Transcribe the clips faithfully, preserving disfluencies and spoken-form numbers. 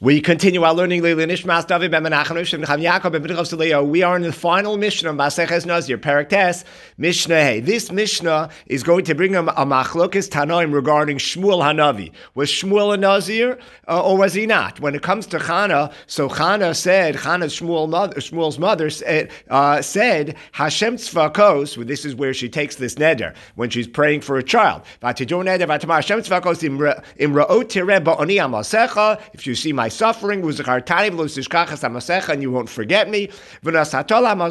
We continue our learning. We are in the final Mishnah of Maseches Nazir, Perek Tes, Mishnah Hey. This Mishnah is going to bring a, a machlokes Tanoim regarding Shmuel Hanavi. Was Shmuel a Nazir uh, or was he not? When it comes to Chana, so Chana said, Chana's Shmuel mother, Shmuel's mother said, uh, said Hashem Tzvakos. Well, this is where she takes this neder when she's praying for a child. If you see my suffering, and you won't forget me. So what did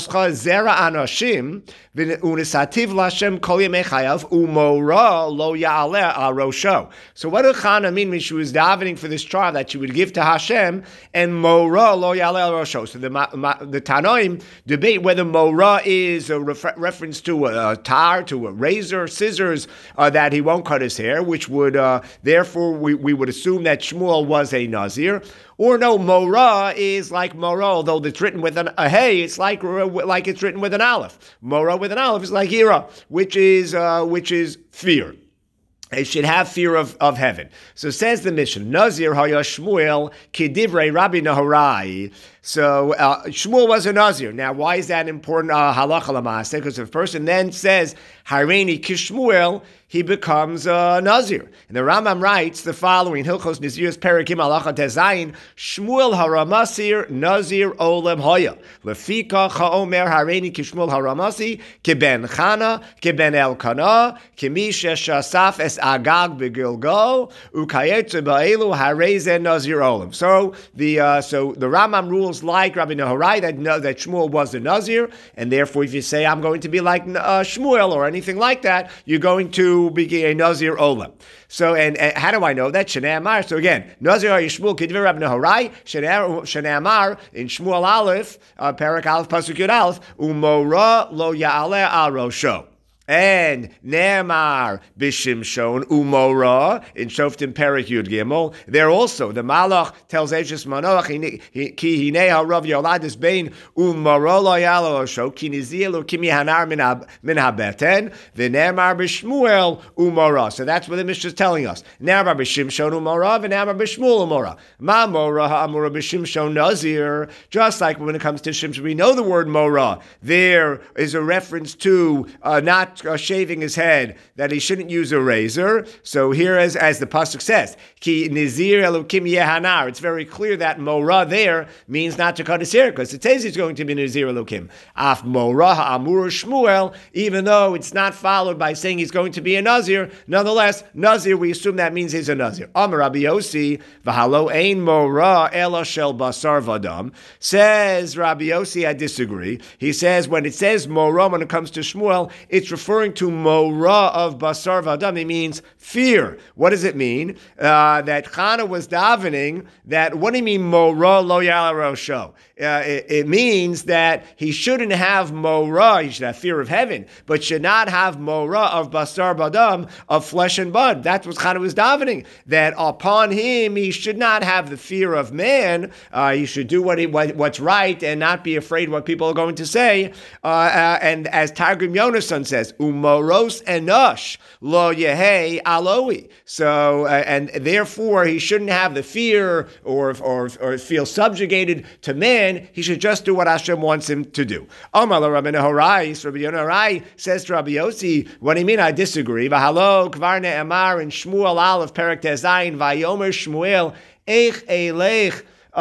Chana mean when she was davening for this child that she would give to Hashem and Mora lo ya'aleh al rosho? So the the Tanoim debate whether Mora is a refer- reference to a, a tar, to a razor, scissors uh, that he won't cut his hair, which would uh, therefore we, we would assume that Shmuel was a Nazir. Or no, Mora is like Mora, although it's written with an, a hey, it's like like it's written with an aleph. Mora with an aleph is like Hira, which is uh, which is fear. It should have fear of, of heaven. So says the Mishnah, Nazir haya Shmuel kidivrei Rabbi Nahorai. So uh, Shmuel was a Nazir. Now, why is that important? Uh, halacha l'maaseh, because if a person then says Hareini kishmuel, he becomes a Nazir. And the Rambam writes the following: Hilchos Nazirus Perikim Halacha Tezayin Shmuel Haramasir Nazir Olem Hoya Lefika Chaomer Hareini kishmuel Haramasi Keben Chana Keben Elkana Kimisha Shasaf Es Agag Begilgo Ukayetze Ba'elu Harezen Nazir Olem. So the uh, so the Rambam rules like Rabbi Nahorai that that Shmuel was a Nazir, and therefore if you say I'm going to be like uh, Shmuel or anything like that, you're going to be a Nazir Olam. So, and, and how do I know that? Shnei Amar. So again, Nazir Yishmuel Kidver Rabbi Nahorai. Shnei Amar in Shmuel Aleph, uh, Perek Aleph Pasuk Yud Aleph, Umora lo Ya'aleh al Rosho. And Ne'emar b'Shimshon Umora in Shoftim Perek Yud Gimel. There also the Malach tells Eshes Manoach ki hinei harav yoladis bein Umora lo yalo osho ki nizielu kimi hanar min habeten v'Ne'emar b'Shmuel Umora. So that's what the Mishnah is telling us. Ne'emar b'Shimshon Umora v'Ne'emar b'Shmuel Umora. Ma Mora ha'amura b'Shimshon Nazir. Just like when it comes to Shimshon, we know the word Mora. There is a reference to uh, not Uh, shaving his head, that he shouldn't use a razor. So here, as, as the pasuk says, Ki nizir elokim yehanar. It's very clear that Mora there means not to cut his hair, because it says he's going to be nizir elokim. Af Mora ha'amur Shmuel, even though it's not followed by saying he's going to be a Nazir, nonetheless, Nazir, we assume that means he's a Nazir. Amar Rabbi Yossi, v'halo ein Mora ela shel basar vadam. Says Rabbi Yossi, I disagree. He says when it says Mora, when it comes to Shmuel, it's referring referring to Mora of Basar Vadam. It means fear. What does it mean? Uh, that Chana was davening, that, what do you mean Mora lo ya'aleh rosho? Uh, it, it means that he shouldn't have Mora, he should have fear of heaven, but should not have Mora of Basar Badam, of flesh and blood. That's what Chana was davening, that upon him he should not have the fear of man, uh, he should do what, he, what what's right and not be afraid what people are going to say. Uh, uh, and as Targum Yonason says, Umoros enosh lo yehei aloi. So, uh, and therefore he shouldn't have the fear or, or, or feel subjugated to man. He should just do what Hashem wants him to do. Amar Rabbi Nahorai, Rabbi Nahorai says to Rabbi Yossi, what do you mean? I disagree. V'halo kvar ne'emar in Shmuel Aleph Perek Tezayin Vayomer Shmuel eich eleich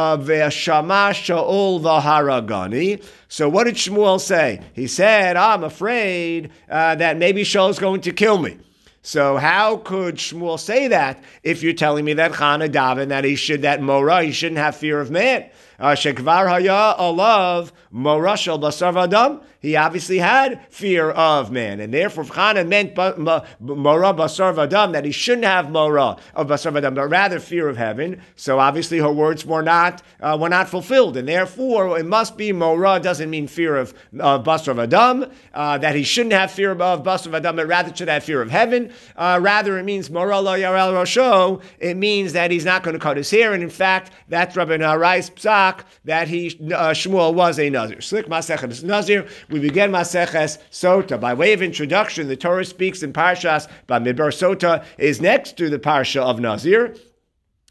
ve'shama Shaul v'haragani. So what did Shmuel say? He said, I'm afraid uh, that maybe Shaul's going to kill me. So how could Shmuel say that if you're telling me that Chana daven, that he should, that Mora, he shouldn't have fear of man? Shekvar haya alav Mora shel basar vadam. He obviously had fear of man, and therefore Chana meant Mora basar vadam, that he shouldn't have Mora of basar vadam, but rather fear of heaven. So obviously her words were not uh, were not fulfilled, and therefore it must be Mora doesn't mean fear of uh, basar vadam, uh, that he shouldn't have fear of basar vadam, but rather should have fear of heaven. Uh, rather, it means Mora lo ya'aleh rosho. It means that he's not going to cut his hair, and in fact, that's Rabbi Naharai's psak that he uh, Shmuel was a Nazir. Slik Maseches Nazir. We begin Maseches Sota. By way of introduction, the Torah speaks in Parshas Bamidbar. Sota is next to the Parsha of Nazir.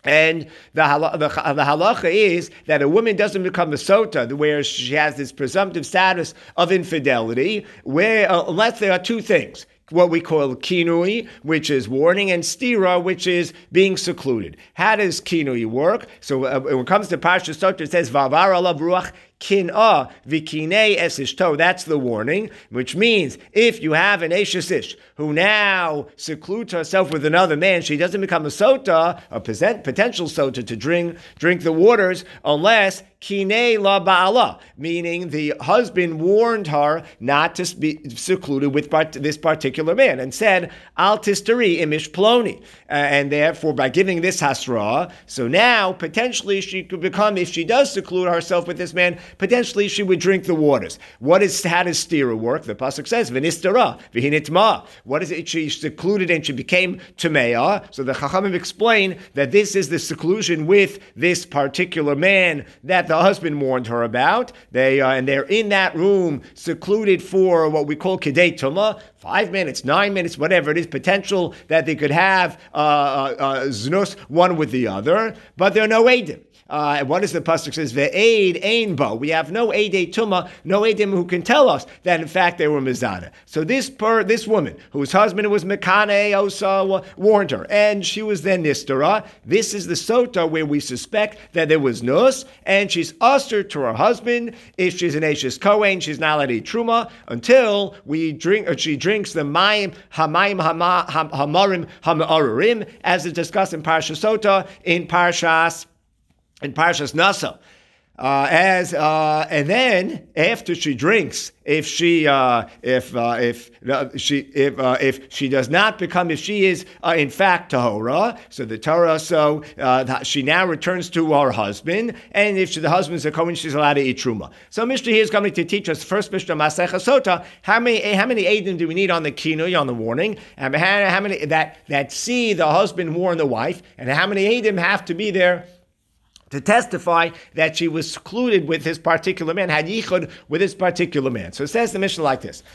And the, hala, the, the halacha is that a woman doesn't become a sota, where she has this presumptive status of infidelity, where uh, unless there are two things. What we call kinui, which is warning, and stira, which is being secluded. How does kinui work? So uh, when it comes to Parsha Sotah, it says, Vavar alav ruach kin'ah v'kinei es ishto. That's the warning, which means if you have an eshes ish who now secludes herself with another man, she doesn't become a sota, a potential sota to drink drink the waters, unless kinei la ba'ala, meaning the husband warned her not to be secluded with part- this particular man and said, al tisteri imish ploni. Uh, and therefore, by giving this hasra, so now potentially she could become, if she does seclude herself with this man, potentially she would drink the waters. What is, how does stira work? The pasuk says, v'nistara, v'hinitma. What is it? She secluded and she became tumeah. So the Chachamim explain that this is the seclusion with this particular man that the husband warned her about. They uh, and they're in that room secluded for what we call kedei tumah, five minutes, nine minutes, whatever it is, potential that they could have uh, uh, uh, znus one with the other, but there are no edim. Uh, what does the pasuk says? Ve'ed ein bo. We have no edei tuma, no edim who can tell us that in fact they were mizana. So this per this woman whose husband was mekane osa warned her, and she was then nistara. This is the sota where we suspect that there was nus, and she's usher to her husband. If she's an eshes kohen, she's not allowed to eat truma until we drink. Or she drinks the mayim hamayim hama, ham, hamarim hamarurim, as is discussed in Parshas Sotah in Parshas. In Parshas Nasa, uh, as uh, and then after she drinks, if she uh, if uh, if uh, she if uh, if she does not become, if she is uh, in fact tahora, so the Torah, so uh, she now returns to her husband, and if she, the husband's a kohen, she's allowed to eat truma. So Mishnah here is coming to teach us first Mishnah Masechah Sotah. How many how many edim do we need on the kinui, on the warning, and how, how many that that see the husband warn the wife, and how many edim have to be there to testify that she was secluded with this particular man, had yichud with this particular man. So it says the Mishnah like this: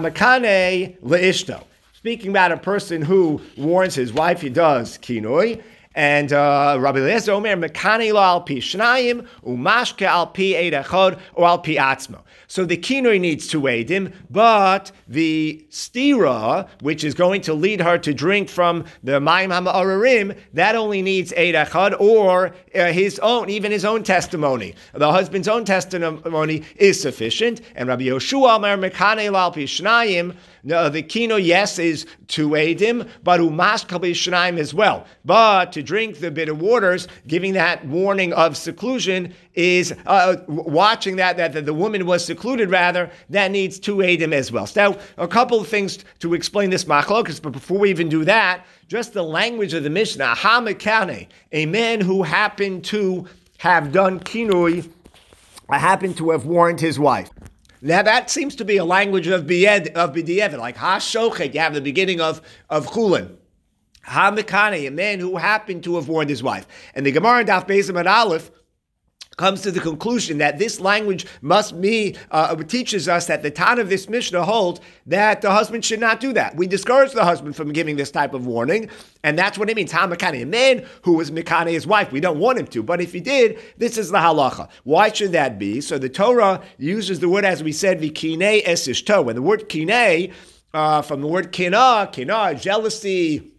Hamakane leishto. Speaking about a person who warns his wife, he does kinoi. And uh, Rabbi Eliezer Omer, Mekane lo al pi shnayim, umashke al pi eid echad, or al pi atzmo. So the kinoi needs two edim, but the stira, which is going to lead her to drink from the mayim ha'ma'ararim, that only needs eid echad, or uh, his own, even his own testimony. The husband's own testimony is sufficient. And Rabbi Yoshua Omer, Mekane lo al pi shnayim, no, the kino, yes, is to edim, but umash kal pi shnayim as well. But to drink the bitter waters, giving that warning of seclusion, is uh, watching that, that that the woman was secluded, rather, that needs two edim as well. So now, a couple of things to explain this machlokas, but before we even do that, just the language of the Mishnah, ha-mekane, a man who happened to have done kinui, happened to have warned his wife. Now that seems to be a language of b'yed, of b'di'evet, like ha-shochet, you have the beginning of, of chulin. Ha-mekane, a man who happened to have warned his wife. And the Gemara in Daf Beis Amud Aleph comes to the conclusion that this language must be, uh, teaches us that the Tan of this Mishnah holds that the husband should not do that. We discourage the husband from giving this type of warning, and that's what it means. Ha-mekane, a man who was mekane his wife. We don't want him to, but if he did, this is the halacha. Why should that be? So the Torah uses the word, as we said, v'kinei es ishto. And the word kinei, uh, from the word kina, kina, jealousy,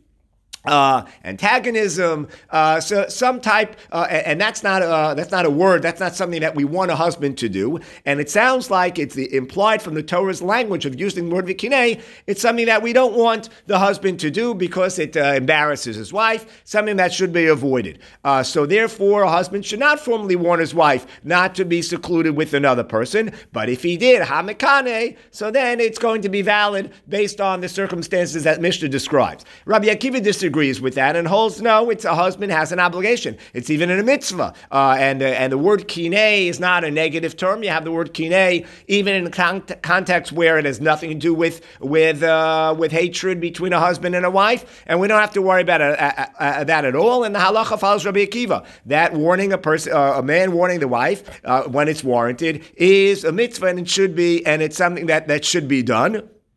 Uh, antagonism, uh, so some type, uh, and that's not a, that's not a word. That's not something that we want a husband to do. And it sounds like it's the, implied from the Torah's language of using the word vikinei. It's something that we don't want the husband to do because it uh, embarrasses his wife. Something that should be avoided. Uh, so therefore, a husband should not formally warn his wife not to be secluded with another person. But if he did, ha-mekane, so then it's going to be valid based on the circumstances that Mishnah describes. Rabbi Akiva disagrees with that and holds no, it's a husband has an obligation. It's even in a mitzvah. Uh, and, uh, and the word kinei is not a negative term. You have the word kinei even in con- context where it has nothing to do with with uh, with hatred between a husband and a wife, and we don't have to worry about uh, uh, uh, that at all. And the halacha follows Rabbi Akiva. That warning a person, uh, a man warning the wife uh, when it's warranted is a mitzvah, and it should be, and it's something that, that should be done.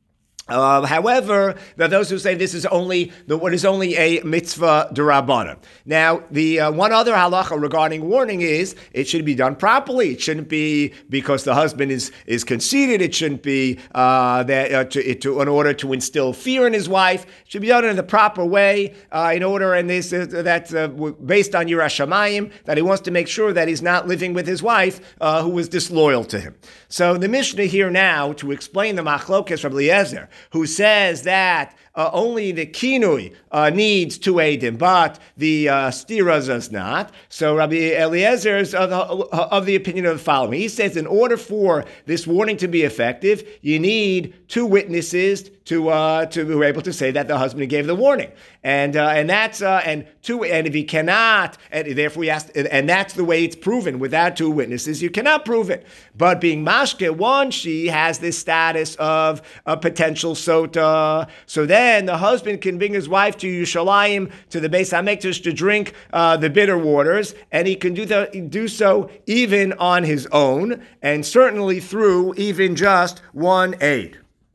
Uh, however, there are those who say this is only the what is only a mitzvah d'Rabbanan. Now, the uh, one other halacha regarding warning is it should be done properly. It shouldn't be because the husband is is conceited. It shouldn't be uh, that uh, to, to, in order to instill fear in his wife. It should be done in the proper way, uh, in order and this uh, that's uh, based on Yiras Shamayim, that he wants to make sure that he's not living with his wife uh, who was disloyal to him. So the Mishnah here now to explain the machlokes Rabbi Eliezer, who says that uh, only the kinui uh, needs two edim, but the uh, stira does not. So Rabbi Eliezer is of the, of the opinion of the following. He says in order for this warning to be effective, you need two witnesses to uh, to be able to say that the husband gave the warning, and uh, and that's uh, and two and if he cannot, and therefore he has to, and that's the way it's proven. Without two witnesses, you cannot prove it. But being mashke, one she has this status of a potential sota. So then the husband can bring his wife to Yerushalayim, to the Beis Hamikdash, to drink uh, the bitter waters, and he can do the, do so even on his own, and certainly through even just one aid.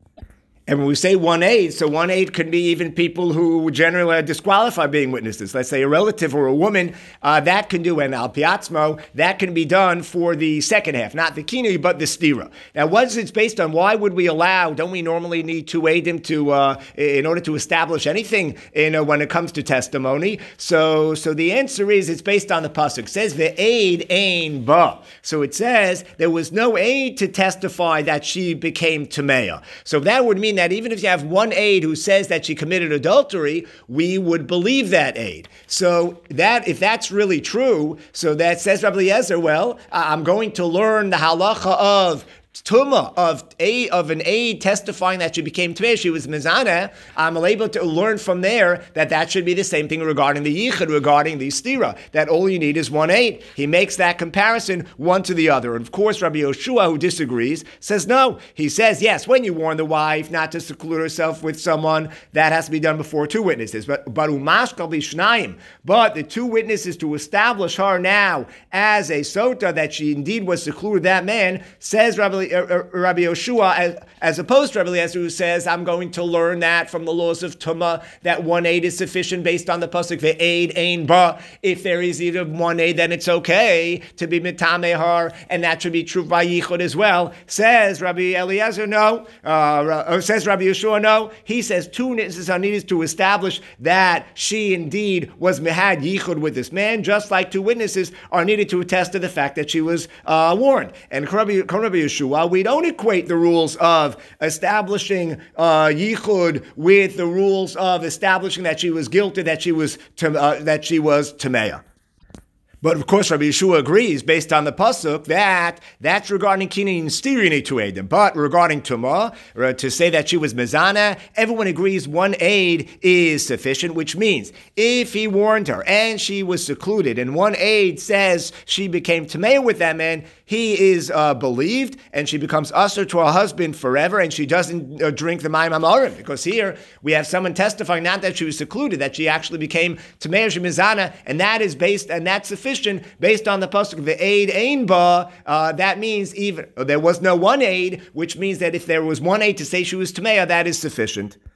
And when we say one aid, so one aid could be even people who generally are disqualified being witnesses. Let's say a relative or a woman, uh, that can do, and al piatzmo, that can be done for the second half, not the kinu, but the stira. Now, what is it based on? Why would we allow, don't we normally need two aidim to, uh, in order to establish anything in, uh, when it comes to testimony? So so the answer is, it's based on the pasuk. It says, the aid ein ba. So it says, there was no aid to testify that she became tameya. So that would mean that even if you have one aide who says that she committed adultery, we would believe that aide. So that if that's really true, so that says Rabbi Eliezer, well, I'm going to learn the halacha of Tuma of a of an aide testifying that she became Tmei, she was Mizana. I'm able to learn from there that that should be the same thing regarding the Yichud, regarding the Stira, that all you need is one aide. He makes that comparison one to the other. And of course, Rabbi Yoshua, who disagrees, says no. He says, yes, when you warn the wife not to seclude herself with someone, that has to be done before two witnesses. But but umashkal b'shnayim, but the two witnesses to establish her now as a sota, that she indeed was secluded, that man, says Rabbi Rabbi Yoshua, as, as opposed to Rabbi Eliezer, who says, I'm going to learn that from the laws of Tumah, that one aid is sufficient based on the pasuk, the aid ein ba. If there is either one aid, then it's okay to be mitameh her, and that should be true by Yichud as well. Says Rabbi Eliezer, no. Uh, or says Rabbi Yoshua, no. He says two witnesses are needed to establish that she indeed was mehad Yichud with this man, just like two witnesses are needed to attest to the fact that she was uh, warned. And Rabbi Yoshua, we don't equate the rules of establishing uh, yichud with the rules of establishing that she was guilty, that she was uh, that she was tameya. But of course, Rabbi Yeshua agrees, based on the pasuk, that that's regarding kinin and stirini to edim. But regarding tumah, to say that she was mezana, everyone agrees one aid is sufficient, which means if he warned her and she was secluded, and one aid says she became tameya with that man, he is uh, believed, and she becomes usher to her husband forever, and she doesn't uh, drink the mayim hamorim, because here we have someone testifying not that she was secluded, that she actually became tameya shemizana, and that is based, and that's sufficient based on the pasuk, the aid ein ba. Uh, that means even there was no one aid, which means that if there was one aid to say she was tameya, that is sufficient.